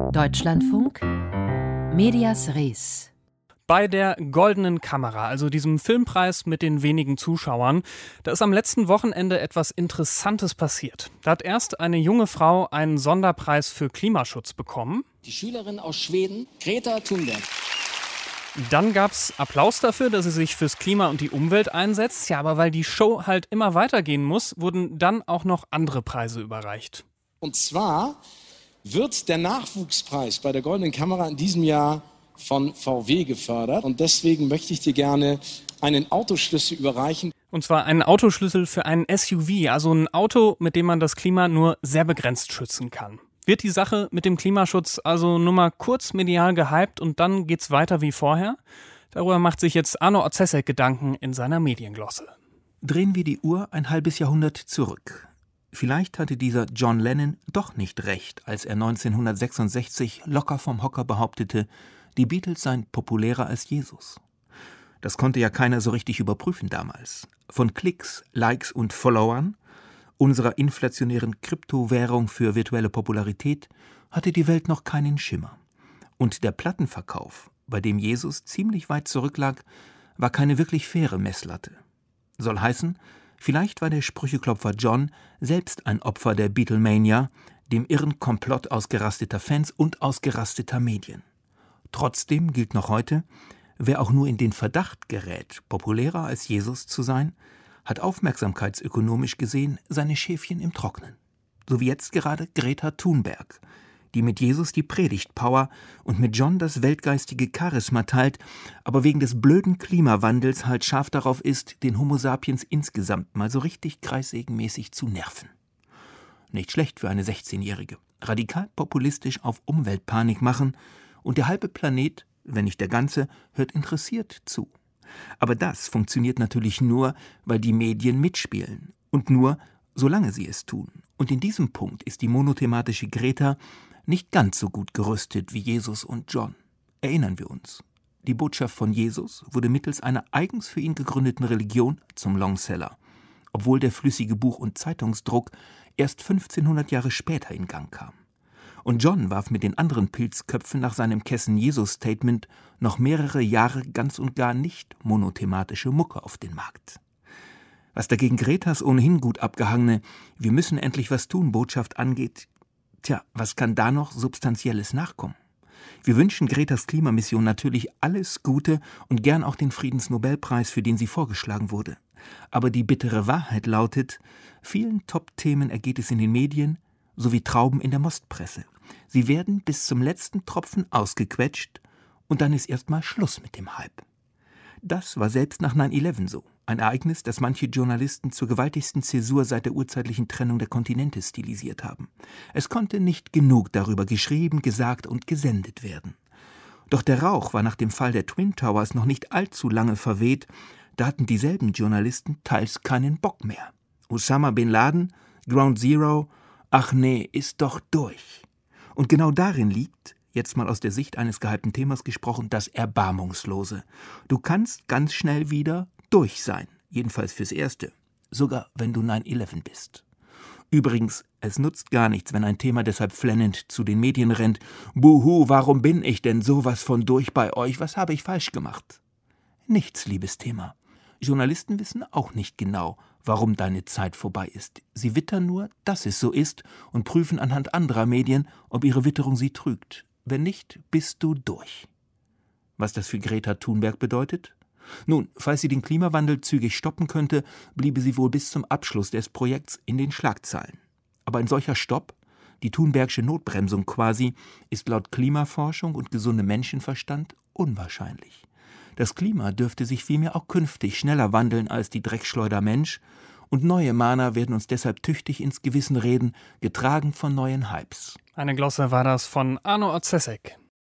Deutschlandfunk Medias Res. Bei der Goldenen Kamera, also diesem Filmpreis mit den wenigen Zuschauern, da ist am letzten Wochenende etwas Interessantes passiert. Da hat erst eine junge Frau einen Sonderpreis für Klimaschutz bekommen. Die Schülerin aus Schweden, Greta Thunberg. Dann gab's Applaus dafür, dass sie sich fürs Klima und die Umwelt einsetzt. Ja, aber weil die Show halt immer weitergehen muss, wurden dann auch noch andere Preise überreicht. Und zwar wird der Nachwuchspreis bei der Goldenen Kamera in diesem Jahr von VW gefördert. Und deswegen möchte ich dir gerne einen Autoschlüssel überreichen. Und zwar einen Autoschlüssel für einen SUV, also ein Auto, mit dem man das Klima nur sehr begrenzt schützen kann. Wird die Sache mit dem Klimaschutz also nur mal kurz medial gehypt und dann geht's weiter wie vorher? Darüber macht sich jetzt Arno Otzesek Gedanken in seiner Medienglosse. Drehen wir die Uhr ein halbes Jahrhundert zurück. Vielleicht hatte dieser John Lennon doch nicht recht, als er 1966 locker vom Hocker behauptete, die Beatles seien populärer als Jesus. Das konnte ja keiner so richtig überprüfen damals. Von Klicks, Likes und Followern, unserer inflationären Kryptowährung für virtuelle Popularität, hatte die Welt noch keinen Schimmer. Und der Plattenverkauf, bei dem Jesus ziemlich weit zurücklag, war keine wirklich faire Messlatte. Soll heißen, vielleicht war der Sprücheklopfer John selbst ein Opfer der Beatlemania, dem irren Komplott ausgerasteter Fans und ausgerasteter Medien. Trotzdem gilt noch heute, wer auch nur in den Verdacht gerät, populärer als Jesus zu sein, hat aufmerksamkeitsökonomisch gesehen seine Schäfchen im Trocknen. So wie jetzt gerade Greta Thunberg, die mit Jesus die Predigtpower und mit John das weltgeistige Charisma teilt, aber wegen des blöden Klimawandels halt scharf darauf ist, den Homo sapiens insgesamt mal so richtig kreissägenmäßig zu nerven. Nicht schlecht für eine 16-Jährige. Radikal populistisch auf Umweltpanik machen und der halbe Planet, wenn nicht der ganze, hört interessiert zu. Aber das funktioniert natürlich nur, weil die Medien mitspielen. Und nur, solange sie es tun. Und in diesem Punkt ist die monothematische Greta nicht ganz so gut gerüstet wie Jesus und John. Erinnern wir uns. Die Botschaft von Jesus wurde mittels einer eigens für ihn gegründeten Religion zum Longseller, obwohl der flüssige Buch- und Zeitungsdruck erst 1500 Jahre später in Gang kam. Und John warf mit den anderen Pilzköpfen nach seinem Kessen-Jesus-Statement noch mehrere Jahre ganz und gar nicht monothematische Mucke auf den Markt. Was dagegen Gretas ohnehin gut abgehangene „Wir müssen endlich was tun" Botschaft angeht, was kann da noch Substanzielles nachkommen? Wir wünschen Gretas Klimamission natürlich alles Gute und gern auch den Friedensnobelpreis, für den sie vorgeschlagen wurde. Aber die bittere Wahrheit lautet, vielen Top-Themen ergeht es in den Medien sowie Trauben in der Mostpresse. Sie werden bis zum letzten Tropfen ausgequetscht und dann ist erstmal Schluss mit dem Hype. Das war selbst nach 9/11 so. Ein Ereignis, das manche Journalisten zur gewaltigsten Zäsur seit der urzeitlichen Trennung der Kontinente stilisiert haben. Es konnte nicht genug darüber geschrieben, gesagt und gesendet werden. Doch der Rauch war nach dem Fall der Twin Towers noch nicht allzu lange verweht, da hatten dieselben Journalisten teils keinen Bock mehr. Osama Bin Laden, Ground Zero, ach nee, ist doch durch. Und genau darin liegt, jetzt mal aus der Sicht eines gehypten Themas gesprochen, das Erbarmungslose. Du kannst ganz schnell wieder durch sein, jedenfalls fürs Erste, sogar wenn du 9/11 bist. Übrigens, es nutzt gar nichts, wenn ein Thema deshalb flennend zu den Medien rennt. Buhu, warum bin ich denn sowas von durch bei euch? Was habe ich falsch gemacht? Nichts, liebes Thema. Journalisten wissen auch nicht genau, warum deine Zeit vorbei ist. Sie wittern nur, dass es so ist und prüfen anhand anderer Medien, ob ihre Witterung sie trügt. Wenn nicht, bist du durch. Was das für Greta Thunberg bedeutet? Nun, falls sie den Klimawandel zügig stoppen könnte, bliebe sie wohl bis zum Abschluss des Projekts in den Schlagzeilen. Aber ein solcher Stopp, die Thunbergsche Notbremsung quasi, ist laut Klimaforschung und gesundem Menschenverstand unwahrscheinlich. Das Klima dürfte sich vielmehr auch künftig schneller wandeln als die Dreckschleuder Mensch und neue Mahner werden uns deshalb tüchtig ins Gewissen reden, getragen von neuen Hypes. Eine Glosse war das von Arno Otzesek.